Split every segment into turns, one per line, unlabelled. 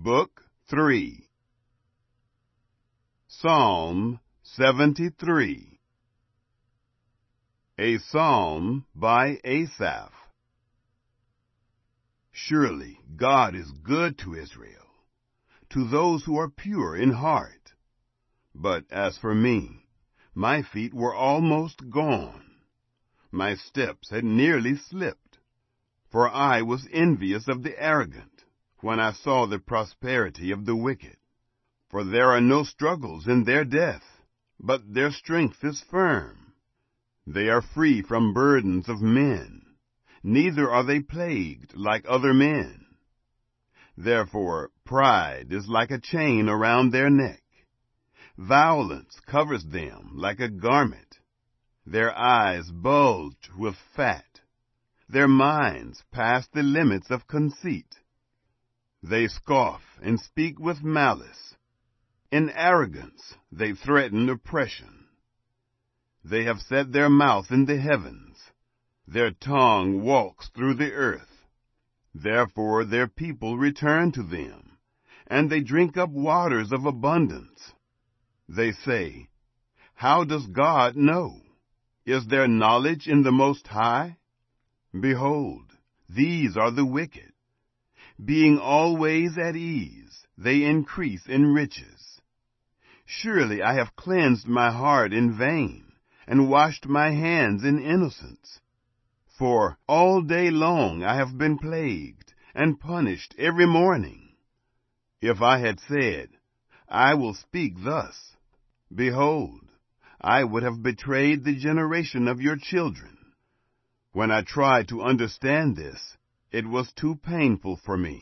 Book 3. Psalm 73. A Psalm by Asaph. Surely God is good to Israel, to those who are pure in heart. But as for me, my feet were almost gone. My steps had nearly slipped, for I was envious of the arrogant when I saw the prosperity of the wicked. For there are no struggles in their death, but their strength is firm. They are free from burdens of men, neither are they plagued like other men. Therefore pride is like a chain around their neck. Violence covers them like a garment. Their eyes bulge with fat. Their minds pass the limits of conceit. They scoff and speak with malice. In arrogance they threaten oppression. They have set their mouth in the heavens. Their tongue walks through the earth. Therefore their people return to them, and they drink up waters of abundance. They say, "How does God know? Is there knowledge in the Most High?" Behold, these are the wicked. Being always at ease, they increase in riches. Surely I have cleansed my heart in vain, and washed my hands in innocence. For all day long I have been plagued, and punished every morning. If I had said, "I will speak thus," behold, I would have betrayed the generation of your children. When I tried to understand this, it was too painful for me,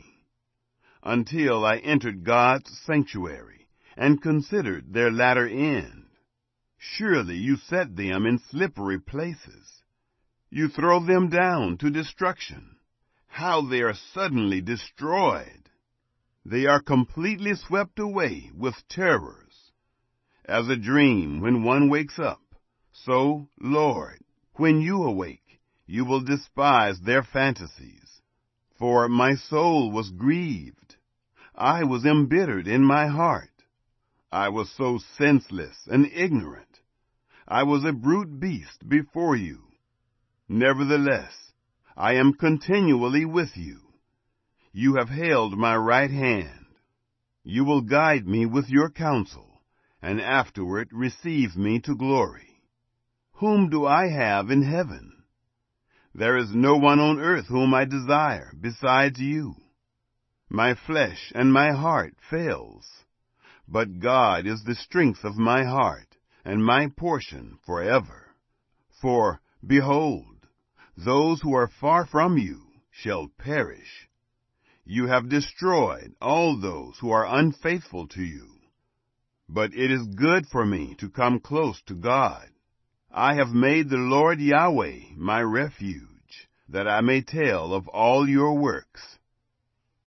until I entered God's sanctuary and considered their latter end. Surely you set them in slippery places. You throw them down to destruction. How they are suddenly destroyed! They are completely swept away with terrors. As a dream when one wakes up, so, Lord, when you awake, you will despise their fantasies. For my soul was grieved. I was embittered in my heart. I was so senseless and ignorant. I was a brute beast before you. Nevertheless, I am continually with you. You have held my right hand. You will guide me with your counsel, and afterward receive me to glory. Whom do I have in heaven? There is no one on earth whom I desire besides you. My flesh and my heart fails, but God is the strength of my heart and my portion forever. For, behold, those who are far from you shall perish. You have destroyed all those who are unfaithful to you. But it is good for me to come close to God. I have made the Lord Yahweh my refuge, that I may tell of all your works.